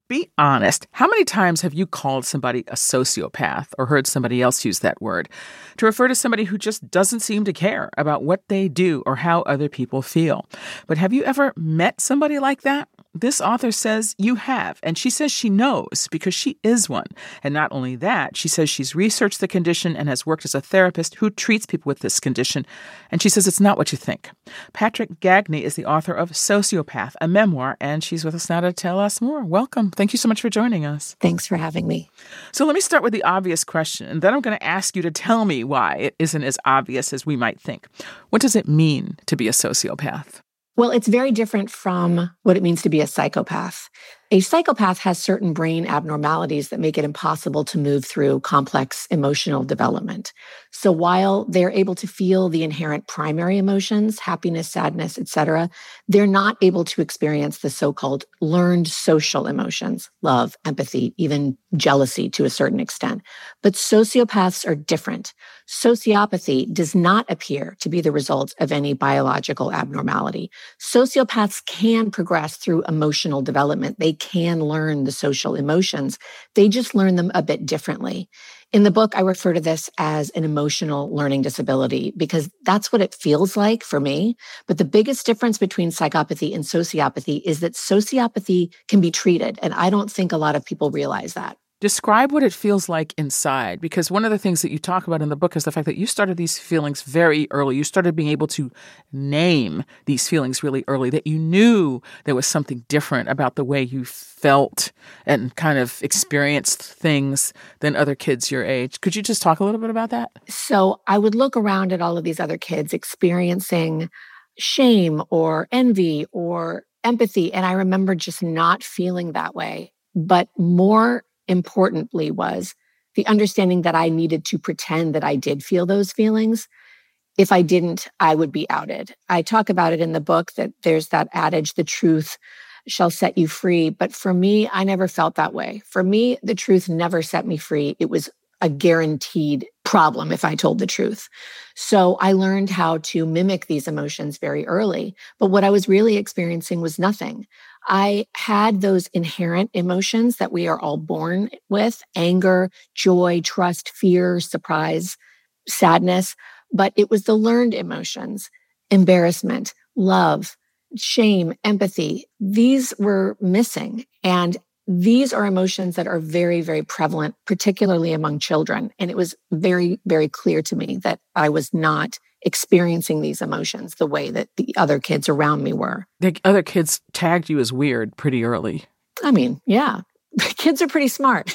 Be honest. How many times have you called somebody a sociopath or heard somebody else use that word to refer to somebody who just doesn't seem to care about what they do or how other people feel? But have you ever met somebody like that? This author says you have, and she says she knows because she is one. And not only that, she says she's researched the condition and has worked as a therapist who treats people with this condition. And she says it's not what you think. Patrick Gagne is the author of Sociopath, a memoir, and she's with us now to tell us more. Welcome. Thank you so much for joining us. Thanks for having me. So let me start with the obvious question, and then I'm going to ask you to tell me why it isn't as obvious as we might think. What does it mean to be a sociopath? Well, it's very different from what it means to be a psychopath. A psychopath has certain brain abnormalities that make it impossible to move through complex emotional development. So while they're able to feel the inherent primary emotions, happiness, sadness, etc., they're not able to experience the so-called learned social emotions, love, empathy, even jealousy to a certain extent. But sociopaths are different. Sociopathy does not appear to be the result of any biological abnormality. Sociopaths can progress through emotional development. They can learn the social emotions. They just learn them a bit differently. In the book, I refer to this as an emotional learning disability because that's what it feels like for me. But the biggest difference between psychopathy and sociopathy is that sociopathy can be treated. And I don't think a lot of people realize that. Describe what it feels like inside, because one of the things that you talk about in the book is the fact that you started these feelings very early. You started being able to name these feelings really early, that you knew there was something different about the way you felt and kind of experienced things than other kids your age. Could you just talk a little bit about that? So I would look around at all of these other kids experiencing shame or envy or empathy, and I remember just not feeling that way. But more importantly was the understanding that I needed to pretend that I did feel those feelings. If I didn't, I would be outed. I talk about it in the book that there's that adage, the truth shall set you free. But for me, I never felt that way. For me, the truth never set me free. It was a guaranteed problem if I told the truth. So I learned how to mimic these emotions very early. But what I was really experiencing was nothing. I had those inherent emotions that we are all born with: anger, joy, trust, fear, surprise, sadness. But it was the learned emotions: embarrassment, love, shame, empathy. These were missing. And these are emotions that are very, very prevalent, particularly among children. And it was very, very clear to me that I was not experiencing these emotions the way that the other kids around me were. The other kids tagged you as weird pretty early. I mean, yeah, kids are pretty smart.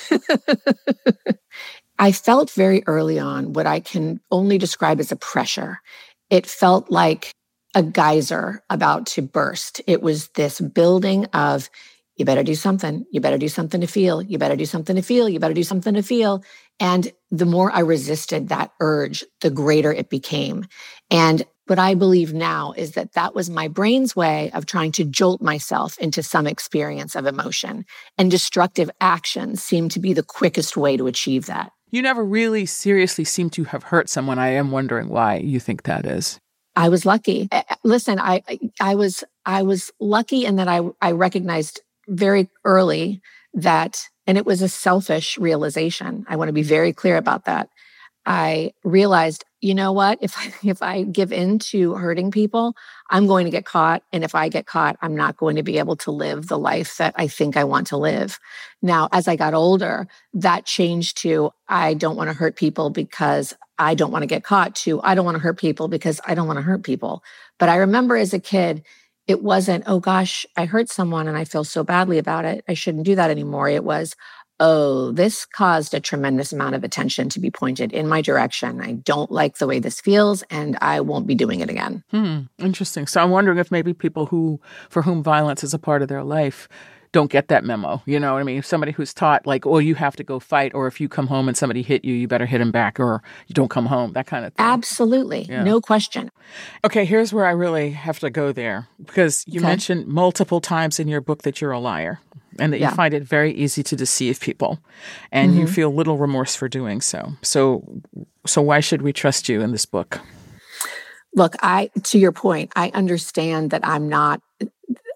I felt very early on what I can only describe as a pressure. It felt like a geyser about to burst. It was this building of, you better do something. You better do something to feel. You better do something to feel. You better do something to feel. And the more I resisted that urge, the greater it became. And what I believe now is that that was my brain's way of trying to jolt myself into some experience of emotion. And destructive actions seem to be the quickest way to achieve that. You never really seriously seem to have hurt someone. I am wondering why you think that is. I was lucky. Listen, I was lucky in that I recognized very early that, and it was a selfish realization. I want to be very clear about that. I realized, you know what? If I give in to hurting people, I'm going to get caught. And if I get caught, I'm not going to be able to live the life that I think I want to live. Now, as I got older, that changed to, I don't want to hurt people because I don't want to get caught, to I don't want to hurt people because I don't want to hurt people. But I remember as a kid, it wasn't, oh gosh, I hurt someone and I feel so badly about it. I shouldn't do that anymore. It was, oh, this caused a tremendous amount of attention to be pointed in my direction. I don't like the way this feels, and I won't be doing it again. Interesting. So I'm wondering if maybe people for whom violence is a part of their life don't get that memo. You know what I mean? If somebody who's taught like, oh, you have to go fight, or if you come home and somebody hit you, you better hit him back, or you don't come home, that kind of thing. Absolutely. Yeah. No question. Okay, here's where I really have to go there, because you mentioned multiple times in your book that you're a liar and that you find it very easy to deceive people, and you feel little remorse for doing so. So why should we trust you in this book? Look, to your point, I understand that I'm not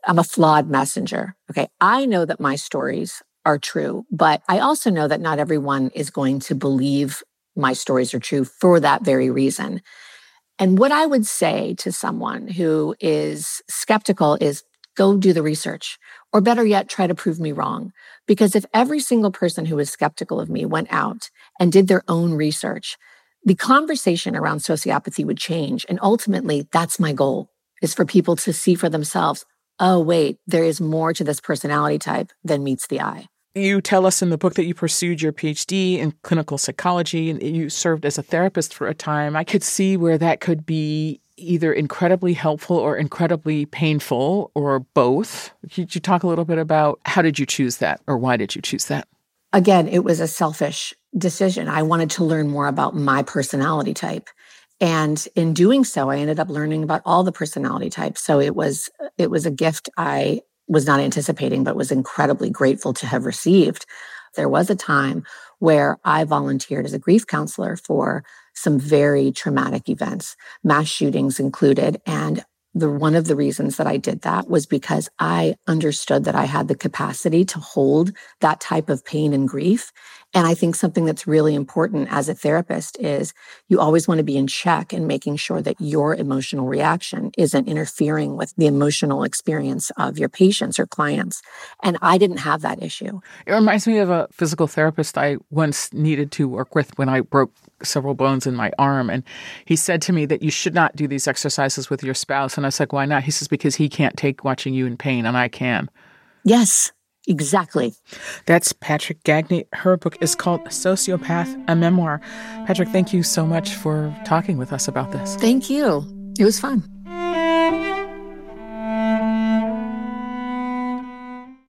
I'm a flawed messenger. Okay. I know that my stories are true, but I also know that not everyone is going to believe my stories are true for that very reason. And what I would say to someone who is skeptical is go do the research, or better yet, try to prove me wrong. Because if every single person who was skeptical of me went out and did their own research, the conversation around sociopathy would change. And ultimately, that's my goal, is for people to see for themselves, oh, wait, there is more to this personality type than meets the eye. You tell us in the book that you pursued your PhD in clinical psychology and you served as a therapist for a time. I could see where that could be either incredibly helpful or incredibly painful or both. Could you talk a little bit about how did you choose that or why did you choose that? Again, it was a selfish decision. I wanted to learn more about my personality type. And in doing so, I ended up learning about all the personality types. So it was a gift I was not anticipating, but was incredibly grateful to have received. There was a time where I volunteered as a grief counselor for some very traumatic events, mass shootings included. And one of the reasons that I did that was because I understood that I had the capacity to hold that type of pain and grief. And I think something that's really important as a therapist is you always want to be in check and making sure that your emotional reaction isn't interfering with the emotional experience of your patients or clients. And I didn't have that issue. It reminds me of a physical therapist I once needed to work with when I broke several bones in my arm. And he said to me that you should not do these exercises with your spouse. And I was like, why not? He says, because he can't take watching you in pain and I can. Yes, exactly. That's Patrick Gagne. Her book is called Sociopath, a Memoir. Patrick, thank you so much for talking with us about this. Thank you. It was fun.